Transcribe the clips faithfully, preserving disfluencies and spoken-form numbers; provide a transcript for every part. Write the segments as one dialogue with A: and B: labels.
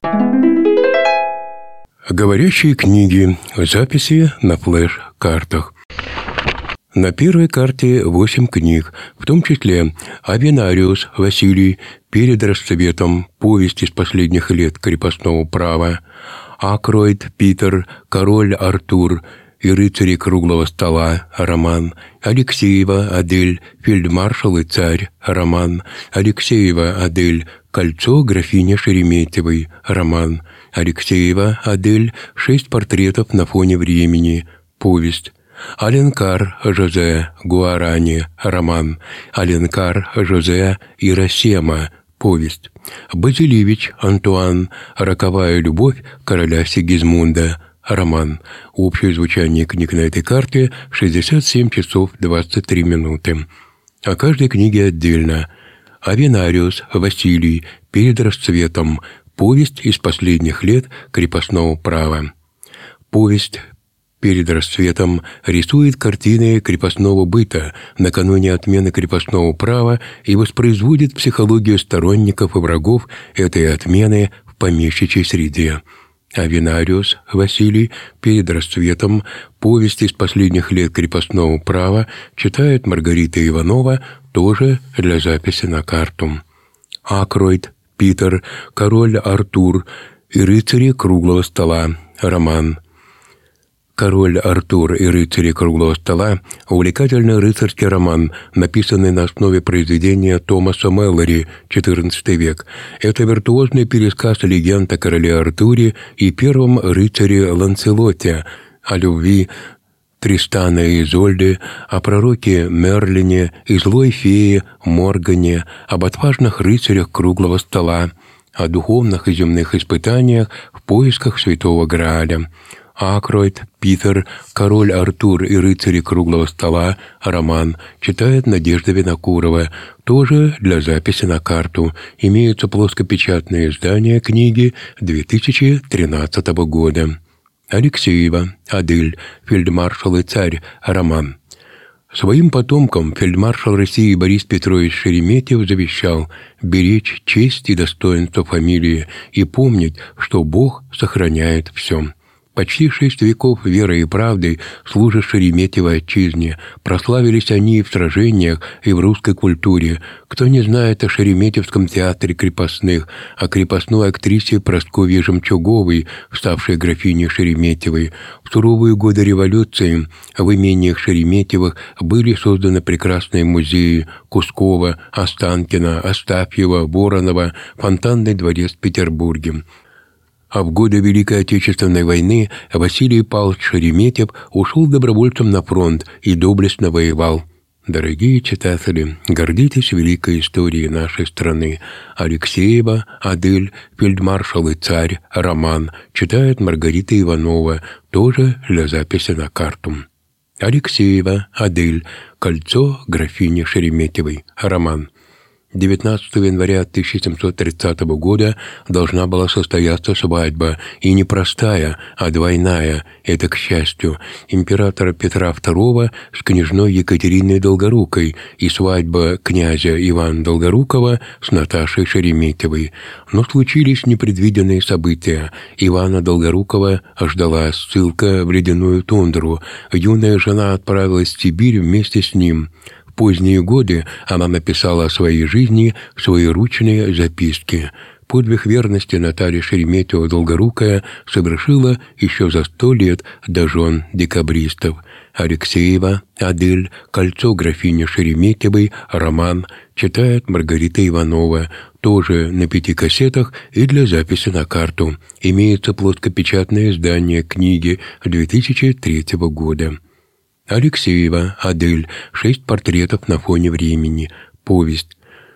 A: Говорящие книги. Записи на флеш-картах. На первой карте восемь книг, в том числе Авенариус Василий «Перед расцветом. Повесть из последних лет крепостного права», Акройд Питер «Король Артур и рыцари круглого стола» роман, Алексеева Адель «Фельдмаршал и царь» роман, Алексеева Адель «Кольцо графини Шереметьевой» роман, Алексеева Адель «Шесть портретов на фоне времени» повесть, Аленкар Жозе Гуарани роман, Аленкар Жозе Ирасема повесть, Базилевич Антуан «Роковая любовь короля Сигизмунда» роман. Общее звучание книг на этой карте – шестьдесят семь часов двадцать три минуты. О каждой книге отдельно. Авенариус Василий «Перед расцветом. Повесть из последних лет крепостного права». Повесть «Перед расцветом» рисует картины крепостного быта накануне отмены крепостного права и воспроизводит психологию сторонников и врагов этой отмены в помещичьей среде. Авенариус Василий «Перед расцветом. Повесть из последних лет крепостного права» читает Маргарита Иванова, тоже для записи на карту. Акройд Питер «Король Артур и рыцари круглого стола» роман. «Король Артур и рыцари круглого стола» – увлекательный рыцарский роман, написанный на основе произведения Томаса Мэллори, четырнадцатый век. Это виртуозный пересказ легенд о короле Артуре и первом рыцаре Ланселоте, о любви Тристана и Изольды, о пророке Мерлине и злой фее Моргане, об отважных рыцарях круглого стола, о духовных и земных испытаниях в поисках святого Грааля. Акройд Питер «Король Артур и рыцари круглого стола» роман читает Надежда Винокурова, тоже для записи на карту. Имеются плоскопечатные издания книги две тысячи тринадцатого года. Алексеева Адель «Фельдмаршал и царь» роман. Своим потомкам фельдмаршал России Борис Петрович Шереметьев завещал беречь честь и достоинство фамилии и помнить, что Бог сохраняет все. Почти шесть веков верой и правдой служат Шереметьевой отчизне. Прославились они и в сражениях, и в русской культуре. Кто не знает о Шереметьевском театре крепостных, о крепостной актрисе Прасковье Жемчуговой, ставшей графиней Шереметьевой. В суровые годы революции в имениях Шереметьевых были созданы прекрасные музеи Кускова, Останкина, Астафьева, Воронова, Фонтанный дворец в Петербурге. А в годы Великой Отечественной войны Василий Павлович Шереметьев ушел добровольцем на фронт и доблестно воевал. Дорогие читатели, гордитесь великой историей нашей страны. Алексеева Адель «Фельдмаршал и царь» роман читает Маргарита Иванова, тоже для записи на карту. Алексеева Адель «Кольцо графини Шереметьевой» роман. девятнадцатого января тысяча семьсот тридцатого года должна была состояться свадьба, и не простая, а двойная, это, к счастью, императора Петра второго с княжной Екатериной Долгорукой и свадьба князя Ивана Долгорукова с Наташей Шереметьевой. Но случились непредвиденные события. Ивана Долгорукова ждала ссылка в ледяную тундру. Юная жена отправилась в Сибирь вместе с ним. В поздние годы она написала о своей жизни своеручные записки. Подвиг верности Наталья Шереметьева-Долгорукая совершила еще за сто лет до жен декабристов. Алексеева Адель «Кольцо графини Шереметьевой» роман читает Маргарита Иванова, тоже на пяти кассетах и для записи на карту. Имеется плоскопечатное издание книги две тысячи третьего года. Алексеева Адель «Шесть портретов на фоне времени» повесть.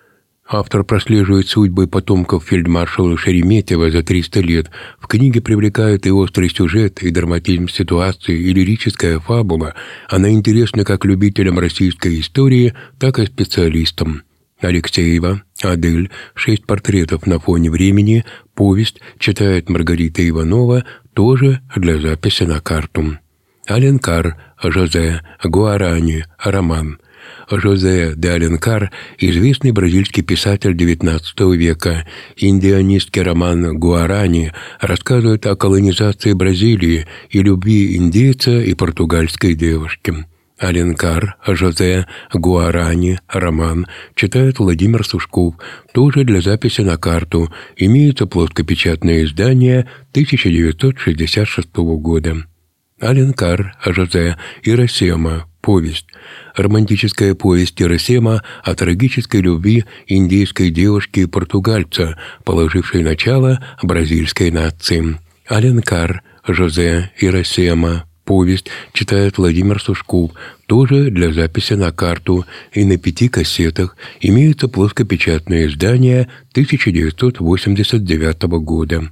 A: Автор прослеживает судьбы потомков фельдмаршала Шереметьева за триста лет. В книге привлекают и острый сюжет, и драматизм ситуации, и лирическая фабула. Она интересна как любителям российской истории, так и специалистам. Алексеева Адель «Шесть портретов на фоне времени» повесть читает Маргарита Иванова, тоже для записи на карту. Аленкар Жозе Гуарани роман. Жозе де Аленкар – известный бразильский писатель девятнадцатого века. Индианистский роман «Гуарани» рассказывает о колонизации Бразилии и любви индейца и португальской девушки. Аленкар, Жозе, Гуарани, роман читает Владимир Сушков, тоже для записи на карту. Имеется плоскопечатное издание тысяча девятьсот шестьдесят шестого года. Аленкар, Жозе, Иросема, повесть. Романтическая повесть Иросема о трагической любви индейской девушки и португальца, положившей начало бразильской нации. Аленкар, Жозе, Иросема, повесть читает Владимир Сушков, тоже для записи на карту, и на пяти кассетах. Имеется плоскопечатное издание тысяча девятьсот восемьдесят девятого года.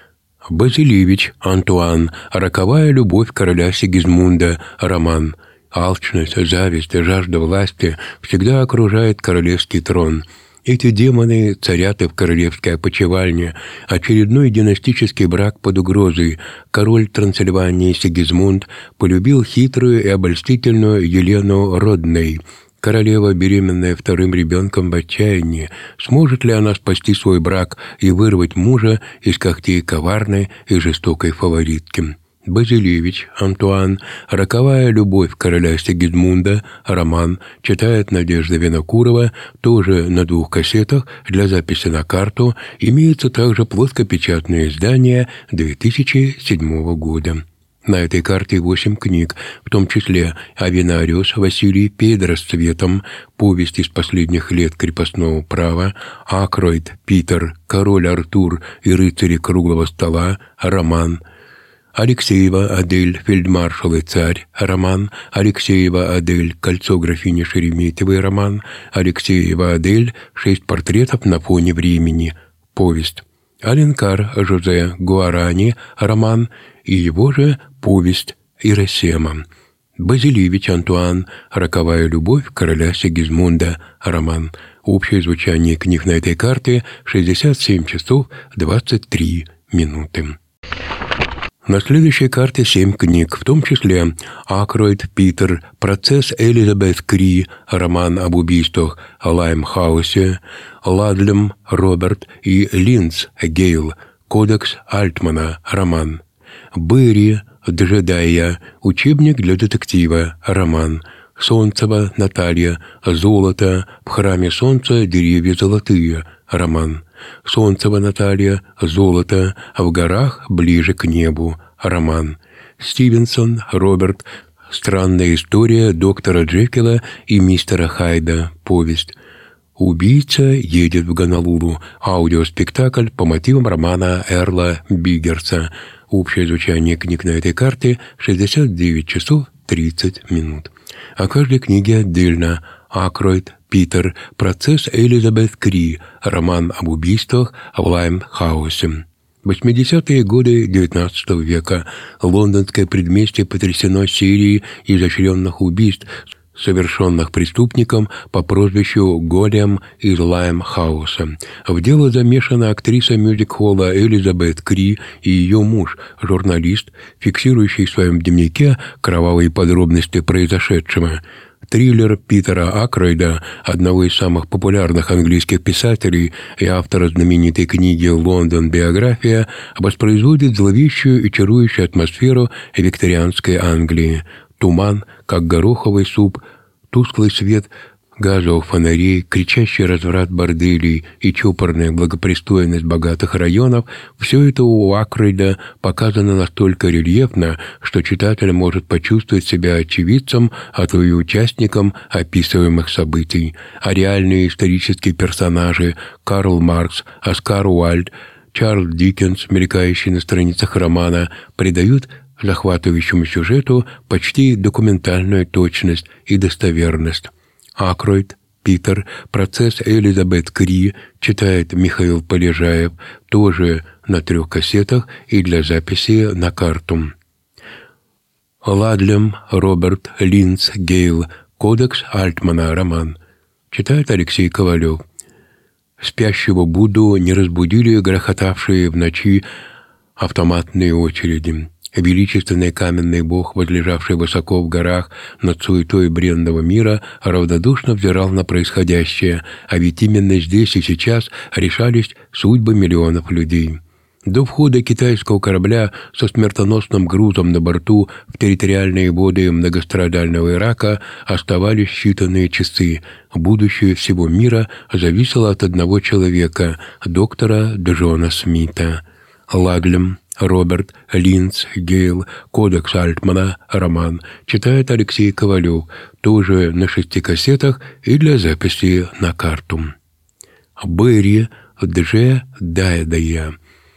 A: Базилевич Антуан. Роковая любовь короля Сигизмунда. Роман. Алчность, зависть, жажда власти всегда окружает королевский трон. Эти демоны царят и в королевской опочивальне. Очередной династический брак под угрозой. Король Трансильвании Сигизмунд полюбил хитрую и обольстительную Елену Родней. Королева, беременная вторым ребенком, в отчаянии. Сможет ли она спасти свой брак и вырвать мужа из когтей коварной и жестокой фаворитки? Базилевич Антуан. Роковая любовь короля Сигизмунда. Роман читает Надежда Винокурова, тоже на двух кассетах для записи на карту. Имеется также плоскопечатное издание две тысячи седьмого года. На этой карте восемь книг, в том числе «Авенариус» Василий «Перед расцветом», повесть из последних лет крепостного права, Акройд Питер, Король Артур и рыцари круглого стола, роман, Алексеева Адель, фельдмаршал и царь, роман, Алексеева Адель, кольцо графини Шереметьевой, роман, Алексеева Адель, шесть портретов на фоне времени, повесть, Аленкар Жозе, Гуарани, роман и его же повесть Иросема. Базилевич Антуан, роковая любовь короля Сигизмунда, роман. Общее звучание книг на этой карте шестьдесят семь часов двадцать три минуты. На следующей карте семь книг, в том числе Акройд Питер, процесс Элизабет Кри, роман об убийствах в Лаймхаусе, Ладлем Роберт и Линдс Гейл, кодекс Альтмана, роман, Берри Джедайя, учебник для детектива, роман, Солнцева Наталья, золото, в храме солнца деревья золотые, роман, Солнцева Наталья, золото, в горах ближе к небу, роман, Стивенсон Роберт, странная история доктора Джекила и мистера Хайда, повесть, Убийца едет в Гонолулу, аудиоспектакль по мотивам романа Эрла Биггерса. Общее звучание книг на этой карте шестьдесят девять часов тридцать минут. О каждой книге отдельно. Акройд Питер, процесс Элизабет Кри, роман об убийствах в Лаймхаусе. восьмидесятые годы девятнадцатого века. Лондонское предместье потрясено серией изощренных убийств, совершенных преступником по прозвищу Голем из Лаймхауса. В дело замешана актриса мюзик-холла Элизабет Кри и ее муж, журналист, фиксирующий в своем дневнике кровавые подробности произошедшего. Триллер Питера Акройда, одного из самых популярных английских писателей и автора знаменитой книги «Лондон. Биография», воспроизводит зловещую и чарующую атмосферу викторианской Англии. Туман, как гороховый суп, тусклый свет газовых фонарей, кричащий разврат борделей и чопорная благопристойность богатых районов – все это у Акройда показано настолько рельефно, что читатель может почувствовать себя очевидцем, а то и участником описываемых событий. А реальные исторические персонажи – Карл Маркс, Оскар Уайльд, Чарльз Диккенс, мелькающие на страницах романа, придают захватывающему сюжету почти документальную точность и достоверность. Акройд Питер, процесс Элизабет Кри, читает Михаил Полежаев, тоже на трех кассетах и для записи на карту. Ладлем Роберт, Линдс Гейл, кодекс Альтмана, роман, читает Алексей Ковалев. Спящего Будду не разбудили грохотавшие в ночи автоматные очереди. Величественный каменный бог, возлежавший высоко в горах над суетой бренного мира, равнодушно взирал на происходящее, а ведь именно здесь и сейчас решались судьбы миллионов людей. До входа китайского корабля со смертоносным грузом на борту в территориальные воды многострадального Ирака оставались считанные часы. Будущее всего мира зависело от одного человека – доктора Джона Смита. Лаглем, Роберт, Линц, Гейл, Кодекс Альтмана, роман. Читает Алексей Ковалев, тоже на шести кассетах и для записи на карту. Берри Дж. Дайдая.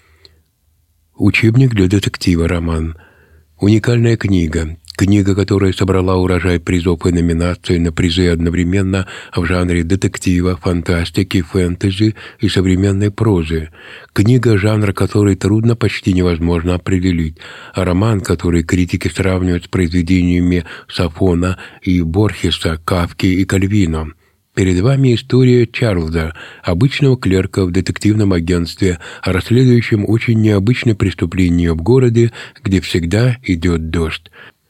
A: Учебник для детектива, роман. Уникальная книга. Книга, которая собрала урожай призов и номинаций на призы одновременно в жанре детектива, фантастики, фэнтези и современной прозы. Книга, жанр которой трудно, почти невозможно определить. А роман, который критики сравнивают с произведениями Сафона и Борхеса, Кафки и Кальвино. Перед вами история Чарльза, обычного клерка в детективном агентстве, расследующем очень необычное преступление в городе, где всегда идет дождь.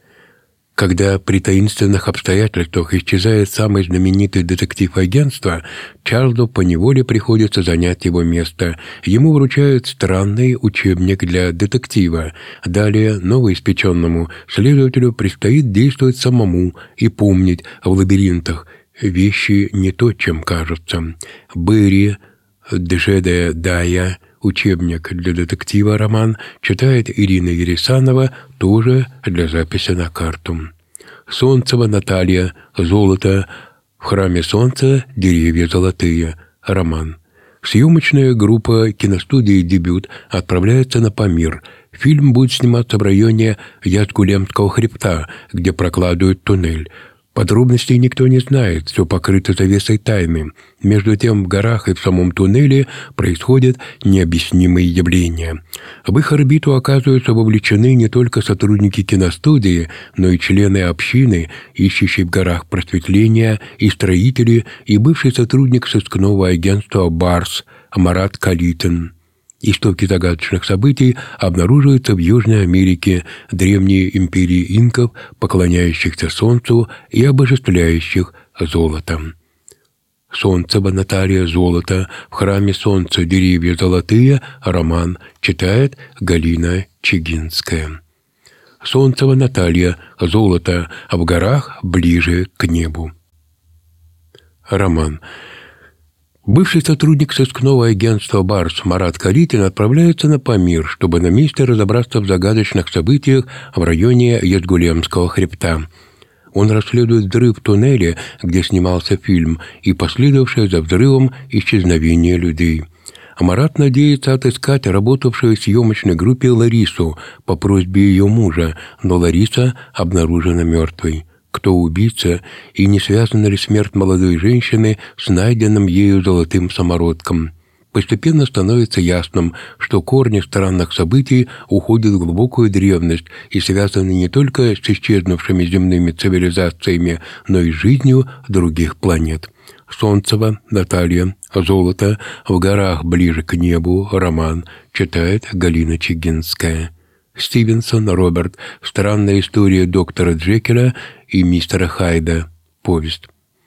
A: Когда при таинственных обстоятельствах исчезает самый знаменитый детектив агентства, Чарльзу поневоле приходится занять его место. Ему вручают странный учебник для детектива. Далее новоиспеченному следователю предстоит действовать самому и помнить в лабиринтах вещи не то, чем кажутся. Берри Дж. Дайя. Учебник для детектива, роман. Читает Ирина Ересанова, тоже для записи на карту. Солнцева Наталья. Золото. В храме солнца деревья золотые. Роман. Съемочная группа киностудии «Дебют» отправляется на Памир. Фильм будет сниматься в районе Язгулемского хребта, где прокладывают туннель. Подробностей никто не знает, все покрыто завесой тайны. Между тем в горах и в самом туннеле происходят необъяснимые явления. В их орбиту оказываются вовлечены не только сотрудники киностудии, но и члены общины, ищущие в горах просветления, и строители, и бывший сотрудник сыскного агентства «Барс» Марат Калитин. Истоки загадочных событий обнаруживаются в Южной Америке, древней империи инков, поклоняющихся солнцу и обожествляющих золотом. Солнцева Наталья. Золото. В храме солнца деревья золотые. Роман. Читает Галина Чигинская. Солнцева Наталья. Золото. В горах ближе к небу. Роман. Бывший сотрудник сыскного агентства «Барс» Марат Калитин отправляется на Памир, чтобы на месте разобраться в загадочных событиях в районе Язгулемского хребта. Он расследует взрыв в туннеле, где снимался фильм, и последовавшее за взрывом исчезновение людей. Марат надеется отыскать работавшую в съемочной группе Ларису по просьбе ее мужа, но Лариса обнаружена мертвой. Кто убийца и не связана ли смерть молодой женщины с найденным ею золотым самородком? Постепенно становится ясным, что корни странных событий уходят в глубокую древность и связаны не только с исчезнувшими земными цивилизациями, но и жизнью других планет. Солнцева Наталья. Золото. В горах ближе к небу. Роман. Читает Галина Чигинская. Стивенсон Роберт. Странная история доктора Джекиля и мистера Хайда. Повесть.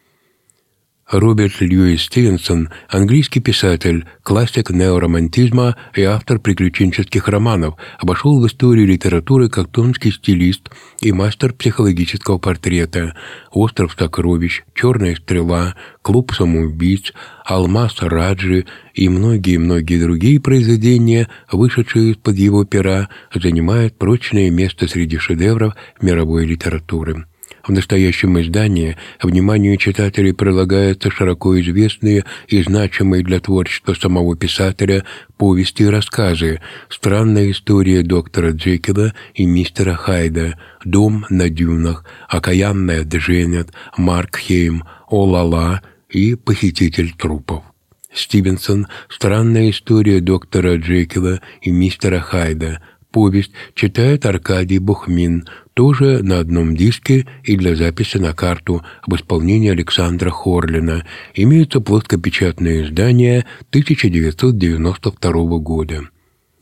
A: Роберт Льюис Стивенсон – английский писатель, классик неоромантизма и автор приключенческих романов, обошел в историю литературы как тонкий стилист и мастер психологического портрета. «Остров сокровищ», «Черная стрела», «Клуб самоубийц», «Алмаз Раджи» и многие-многие другие произведения, вышедшие из-под его пера, занимают прочное место среди шедевров мировой литературы. В настоящем издании вниманию читателей прилагаются широко известные и значимые для творчества самого писателя повести и рассказы «Странная история доктора Джекила и мистера Хайда», «Дом на дюнах», «Окаянная Дженнет», «Маркхейм», «О-ла-ла» и «Похититель трупов». Стивенсон «Странная история доктора Джекила и мистера Хайда». Повесть читает Аркадий Бухмин, тоже на одном диске и для записи на карту в исполнении Александра Хорлина. Имеются плоскопечатные издания тысяча девятьсот девяносто второго года.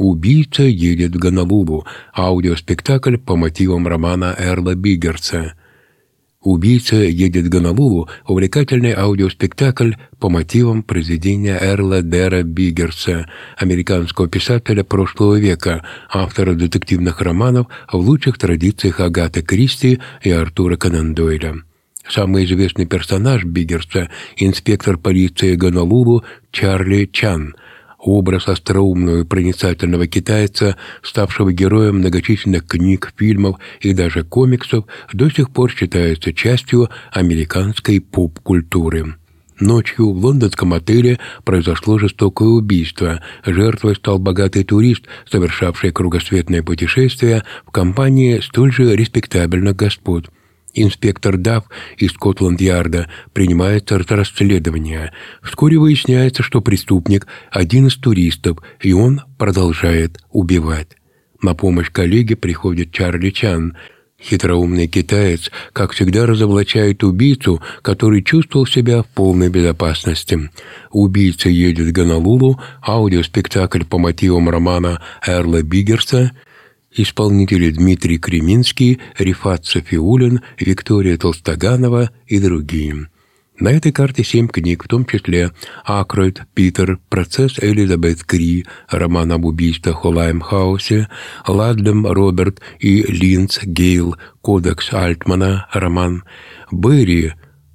A: «Убийца едет в Гонолулу» – аудиоспектакль по мотивам романа Эрла Биггерса. «Убийца едет в Гонолулу» – увлекательный аудиоспектакль по мотивам произведения Эрла Дера Биггерса, американского писателя прошлого века, автора детективных романов в лучших традициях Агаты Кристи и Артура Конан Дойля. Самый известный персонаж Биггерса – инспектор полиции Гонолулу Чарли Чан. Образ остроумного и проницательного китайца, ставшего героем многочисленных книг, фильмов и даже комиксов, до сих пор считается частью американской поп-культуры. Ночью в лондонском отеле произошло жестокое убийство. Жертвой стал богатый турист, совершавший кругосветное путешествие в компании столь же респектабельных господ. Инспектор Дафф из Скотланд-Ярда принимается за расследование. Вскоре выясняется, что преступник – один из туристов, и он продолжает убивать. На помощь коллеге приходит Чарли Чан. Хитроумный китаец, как всегда, разоблачает убийцу, который чувствовал себя в полной безопасности. «Убийца едет в Гонолулу» – аудиоспектакль по мотивам романа Эрла Биггерса. Исполнители Дмитрий Креминский, Рифат Софиуллин, Виктория Толстоганова и другие. На этой карте семь книг, в том числе «Акройд Питер», «Процесс Элизабет Кри», роман об убийствах в Лаймхаусе, «Ладлем Роберт» и «Линдс Гейл», «Кодекс Альтмана», роман, «Берри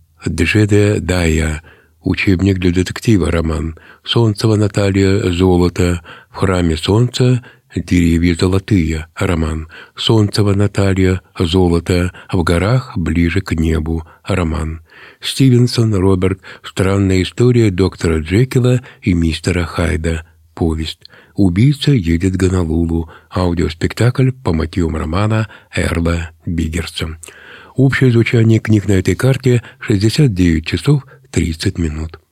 A: Джеде Дая», учебник для детектива, роман, «Солнцева Наталья Золото», «В храме солнца», «Деревья золотые», роман, «Солнцева Наталья Золото», «В горах ближе к небу», роман, Стивенсон Роберт, «Странная история доктора Джекила и мистера Хайда», повесть, «Убийца едет в Гонолулу», аудиоспектакль по мотивам романа Эрла Биггерса. Общее звучание книг на этой карте – шестьдесят девять часов тридцать минут.